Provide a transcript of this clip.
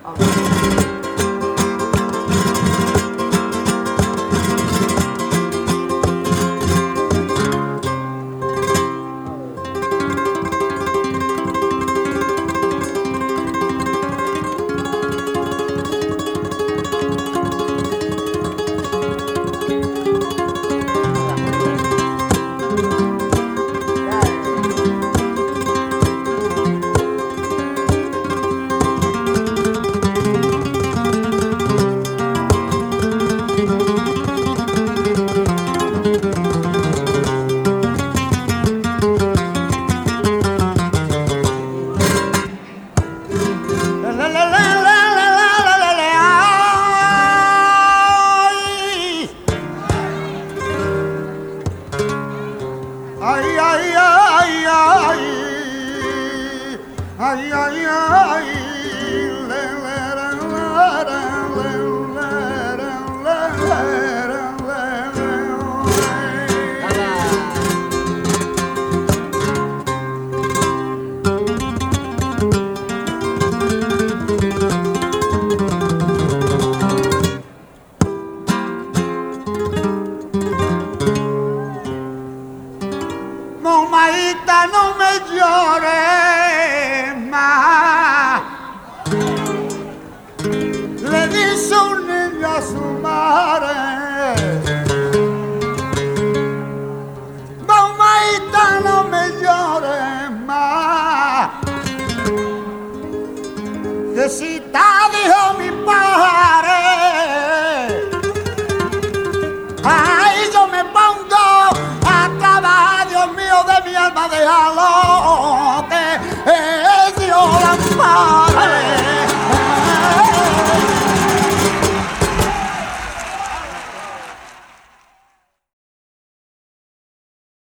Maíta, no me llores más, le dice un niño a su madre. Maíta, no me llores más, que si te dijo mi padre, ay, yo me pongo a trabajar, Dios mío, de mi alma, déjalo que es Dios la paz.